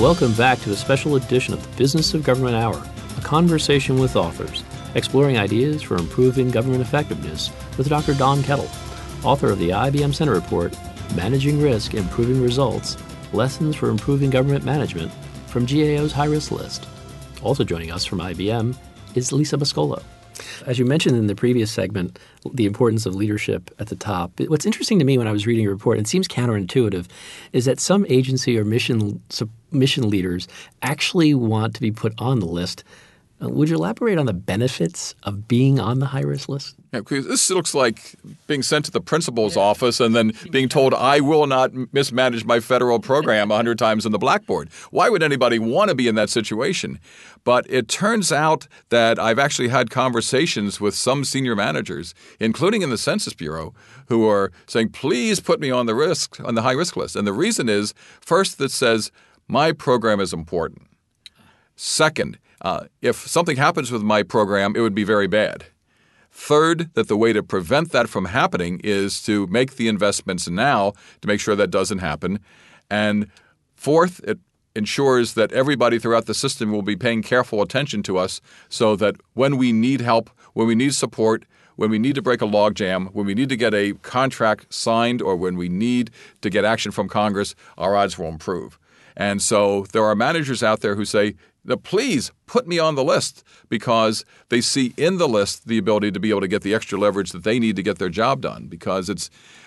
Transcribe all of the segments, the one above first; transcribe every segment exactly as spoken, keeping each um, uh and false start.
Welcome back to a special edition of the Business of Government Hour, a conversation with authors, exploring ideas for improving government effectiveness with Doctor Don Kettle, author of the I B M Center Report, Managing Risk, Improving Results, Lessons for Improving Government Management from G A O's High Risk List. Also joining us from I B M is Lisa Mascolo. As you mentioned in the previous segment, the importance of leadership at the top. What's interesting to me when I was reading your report, and it seems counterintuitive, is that some agency or mission mission leaders actually want to be put on the list. Uh, would you elaborate on the benefits of being on the high-risk list? Yeah, because this looks like being sent to the principal's yeah. office and then being told, I will not mismanage my federal program a hundred times on the blackboard. Why would anybody want to be in that situation? But it turns out that I've actually had conversations with some senior managers, including in the Census Bureau, who are saying, please put me on the risk, on the high-risk list. And the reason is, first, that says, my program is important. Second, Uh, if something happens with my program, it would be very bad. Third, that the way to prevent that from happening is to make the investments now to make sure that doesn't happen. And fourth, it ensures that everybody throughout the system will be paying careful attention to us so that when we need help, when we need support, when we need to break a logjam, when we need to get a contract signed, or when we need to get action from Congress, our odds will improve. And so there are managers out there who say, now, please put me on the list, because they see in the list the ability to be able to get the extra leverage that they need to get their job done. Because it's,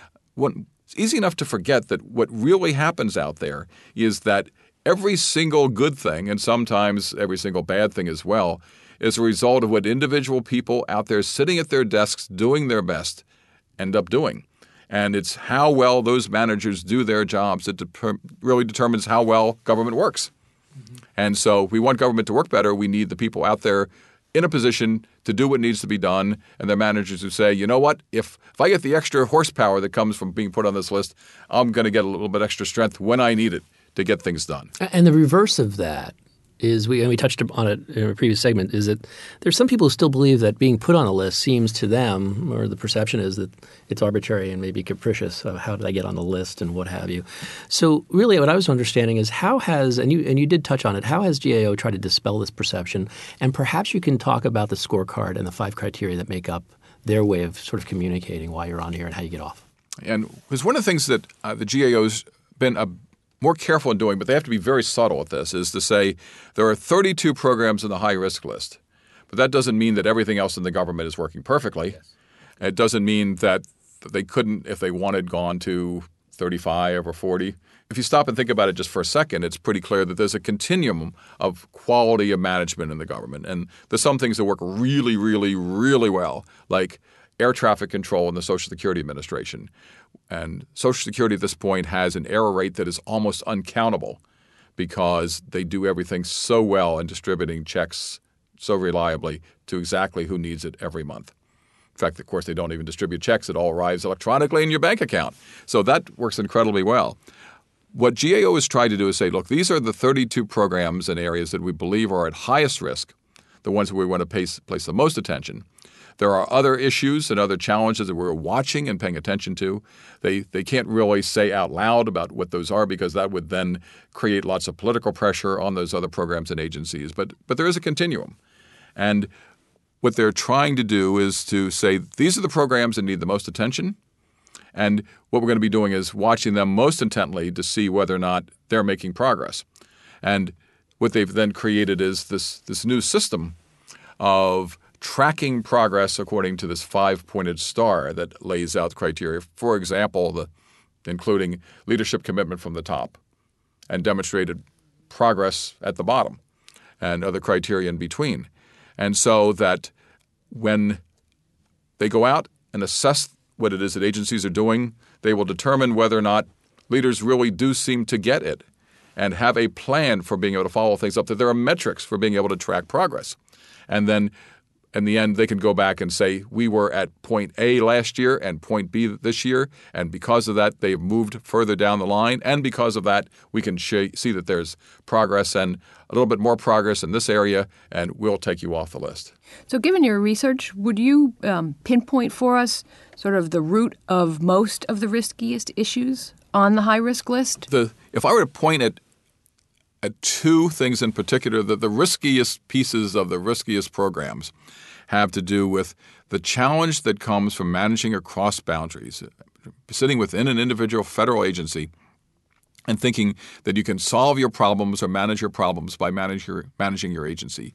it's easy enough to forget that what really happens out there is that every single good thing, and sometimes every single bad thing as well, is a result of what individual people out there sitting at their desks doing their best end up doing. And it's how well those managers do their jobs that de- really determines how well government works. Mm-hmm. And so if we want government to work better, we need the people out there in a position to do what needs to be done, and their managers who say, you know what, if, if I get the extra horsepower that comes from being put on this list, I'm going to get a little bit extra strength when I need it to get things done. And the reverse of that is, we and we touched on it in a previous segment, is that there's some people who still believe that being put on a list seems to them, or the perception is that it's arbitrary and maybe capricious of how did I get on the list and what have you. So really what I was understanding is how has – and you and you did touch on it – how has G A O tried to dispel this perception? And perhaps you can talk about the scorecard and the five criteria that make up their way of sort of communicating why you're on here and how you get off. And because one of the things that uh, the G A O's been a more careful in doing, but they have to be very subtle at this, is to say there are thirty-two programs in the high-risk list. But that doesn't mean that everything else in the government is working perfectly. Yes. It doesn't mean that they couldn't, if they wanted, gone to thirty-five or forty. If you stop and think about it just for a second, it's pretty clear that there's a continuum of quality of management in the government. And there's some things that work really, really, really well, like air traffic control in the Social Security Administration. And Social Security at this point has an error rate that is almost uncountable because they do everything so well in distributing checks so reliably to exactly who needs it every month. In fact, of course, they don't even distribute checks. It all arrives electronically in your bank account. So that works incredibly well. What G A O has tried to do is say, look, these are the thirty-two programs and areas that we believe are at highest risk, the ones where we want to place, place the most attention. There are other issues and other challenges that we're watching and paying attention to. They they can't really say out loud about what those are because that would then create lots of political pressure on those other programs and agencies. But but there is a continuum. And what they're trying to do is to say these are the programs that need the most attention. And what we're going to be doing is watching them most intently to see whether or not they're making progress. And what they've then created is this this new system of tracking progress according to this five-pointed star that lays out criteria. For example, the, including leadership commitment from the top and demonstrated progress at the bottom and other criteria in between. And so that when they go out and assess what it is that agencies are doing, they will determine whether or not leaders really do seem to get it and have a plan for being able to follow things up, that there are metrics for being able to track progress. And then in the end, they can go back and say, we were at point A last year and point B this year, and because of that, they've moved further down the line. And because of that, we can sh- see that there's progress and a little bit more progress in this area, and we'll take you off the list. So given your research, would you um, pinpoint for us sort of the root of most of the riskiest issues on the high-risk list? The, if I were to point at at two things in particular. That the riskiest pieces of the riskiest programs have to do with the challenge that comes from managing across boundaries, sitting within an individual federal agency and thinking that you can solve your problems or manage your problems by manage your, managing your agency.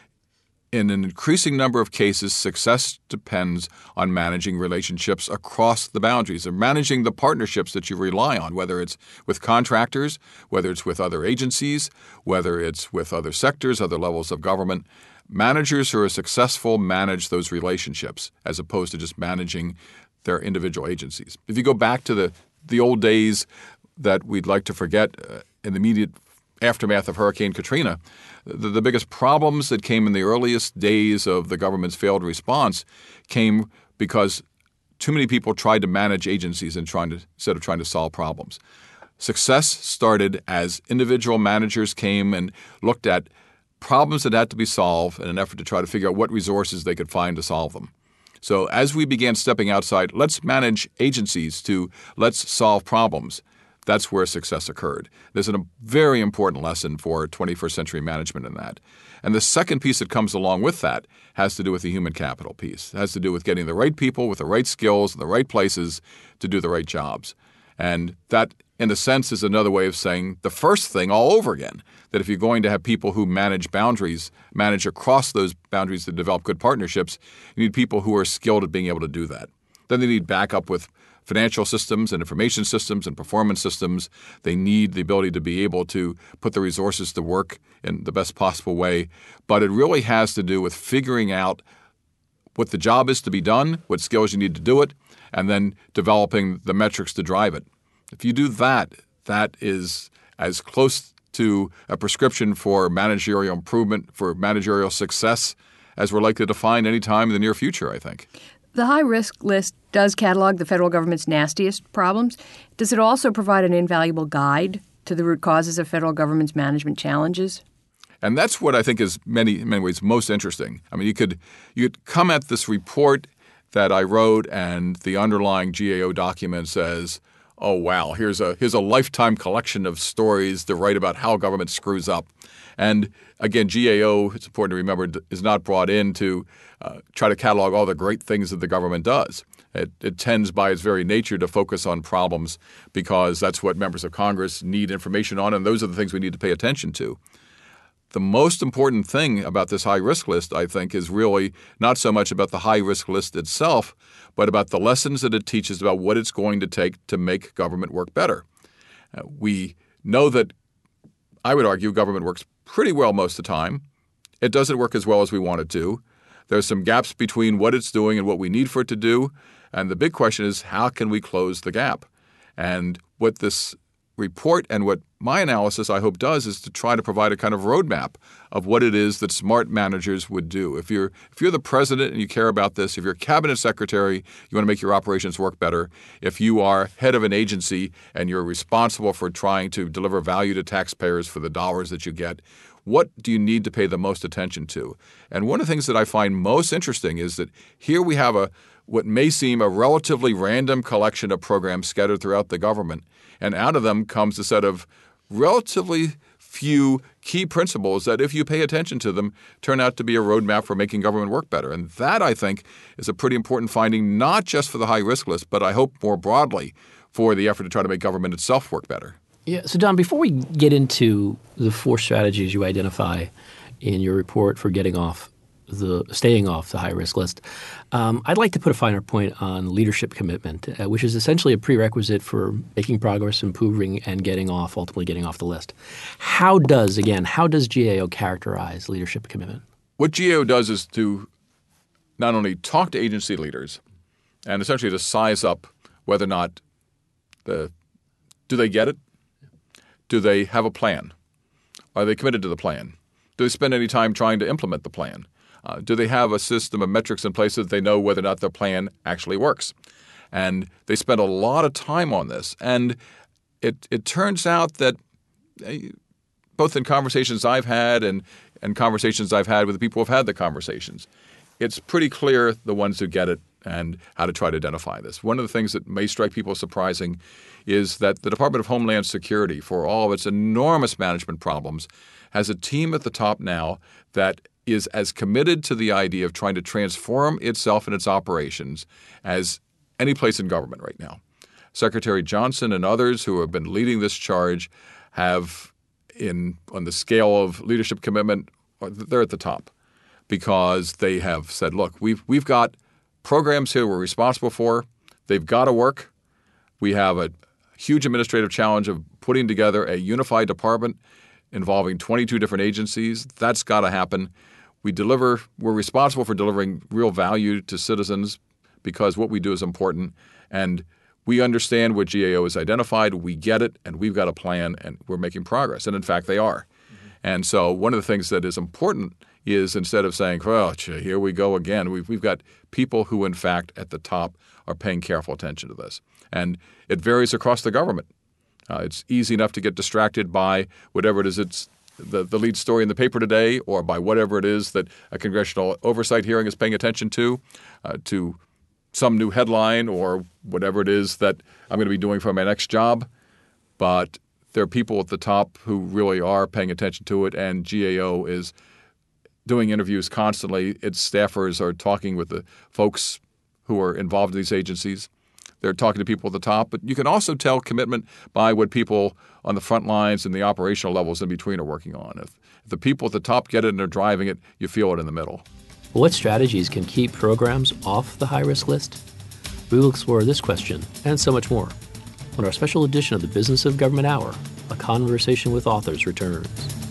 In an increasing number of cases, success depends on managing relationships across the boundaries and managing the partnerships that you rely on, whether it's with contractors, whether it's with other agencies, whether it's with other sectors, other levels of government. Managers who are successful manage those relationships as opposed to just managing their individual agencies. If you go back to the, the old days that we'd like to forget uh, in the immediate aftermath of Hurricane Katrina, the, the biggest problems that came in the earliest days of the government's failed response came because too many people tried to manage agencies and trying to, instead of trying to solve problems. Success started as individual managers came and looked at problems that had to be solved in an effort to try to figure out what resources they could find to solve them. So as we began stepping outside, let's manage agencies to let's solve problems, that's where success occurred. There's a very important lesson for twenty-first century management in that. And the second piece that comes along with that has to do with the human capital piece. It has to do with getting the right people with the right skills in the right places to do the right jobs. And that, in a sense, is another way of saying the first thing all over again, that if you're going to have people who manage boundaries, manage across those boundaries to develop good partnerships, you need people who are skilled at being able to do that. Then they need backup with financial systems and information systems and performance systems. They need the ability to be able to put the resources to work in the best possible way. But it really has to do with figuring out what the job is to be done, what skills you need to do it, and then developing the metrics to drive it. If you do that, that is as close to a prescription for managerial improvement, for managerial success, as we're likely to find any time in the near future, I think. The high-risk list does catalog the federal government's nastiest problems. Does it also provide an invaluable guide to the root causes of federal government's management challenges? And that's what I think is many, in many ways most interesting. I mean, you could you could come at this report that I wrote and the underlying G A O document says, oh, wow, here's a here's a lifetime collection of stories to write about how government screws up. And again, G A O, it's important to remember, is not brought in to uh, try to catalog all the great things that the government does. It, it tends by its very nature to focus on problems because that's what members of Congress need information on, and those are the things we need to pay attention to. The most important thing about this high-risk list, I think, is really not so much about the high-risk list itself, but about the lessons that it teaches about what it's going to take to make government work better. Uh, we know that, I would argue, government works pretty well most of the time. It doesn't work as well as we want it to. There's some gaps between what it's doing and what we need for it to do. And the big question is, how can we close the gap? And what this report and what my analysis, I hope, does is to try to provide a kind of roadmap of what it is that smart managers would do. If you're if you're the president and you care about this, if you're a cabinet secretary, you want to make your operations work better. If you are head of an agency and you're responsible for trying to deliver value to taxpayers for the dollars that you get, what do you need to pay the most attention to? And one of the things that I find most interesting is that here we have a what may seem a relatively random collection of programs scattered throughout the government, and out of them comes a set of relatively few key principles that, if you pay attention to them, turn out to be a roadmap for making government work better. And that, I think, is a pretty important finding, not just for the high-risk list, but I hope more broadly for the effort to try to make government itself work better. Yeah. So, Don, before we get into the four strategies you identify in your report for getting off the staying off the high-risk list, um, I'd like to put a finer point on leadership commitment, uh, which is essentially a prerequisite for making progress, improving, and getting off, ultimately getting off the list. How does, again, how does G A O characterize leadership commitment? What G A O does is to not only talk to agency leaders and essentially to size up whether or not the do they get it? Do they have a plan? Are they committed to the plan? Do they spend any time trying to implement the plan? Uh, do they have a system of metrics in place so that they know whether or not their plan actually works? And they spend a lot of time on this. And it it turns out that uh, both in conversations I've had and, and conversations I've had with the people who've had the conversations, it's pretty clear the ones who get it and how to try to identify this. One of the things that may strike people as surprising is that the Department of Homeland Security, for all of its enormous management problems, has a team at the top now that is as committed to the idea of trying to transform itself and its operations as any place in government right now. Secretary Johnson and others who have been leading this charge have, in on the scale of leadership commitment, they're at the top because they have said, look, we've we've got programs here we're responsible for. They've got to work. We have a huge administrative challenge of putting together a unified department involving twenty-two different agencies. That's got to happen. We deliver. We're responsible for delivering real value to citizens because what we do is important. And we understand what G A O has identified. We get it, and we've got a plan, and we're making progress. And in fact, they are. Mm-hmm. And so one of the things that is important is instead of saying, oh, here we go again, we've, we've got people who, in fact, at the top are paying careful attention to this. And it varies across the government. Uh, it's easy enough to get distracted by whatever it is it's the, the lead story in the paper today or by whatever it is that a congressional oversight hearing is paying attention to, uh, to some new headline or whatever it is that I'm going to be doing for my next job. But there are people at the top who really are paying attention to it, and G A O is doing interviews constantly. Its staffers are talking with the folks who are involved in these agencies. They're talking to people at the top, but you can also tell commitment by what people on the front lines and the operational levels in between are working on. If, if the people at the top get it and are driving it, you feel it in the middle. What strategies can keep programs off the high-risk list? We will explore this question and so much more when our special edition of the Business of Government Hour, A Conversation with Authors, returns.